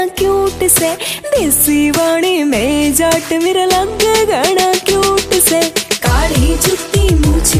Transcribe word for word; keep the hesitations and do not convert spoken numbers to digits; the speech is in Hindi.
क्यूट से देसी वाणी में जाट मेरा लग गाना क्यूट से काली जुत्ती मुझ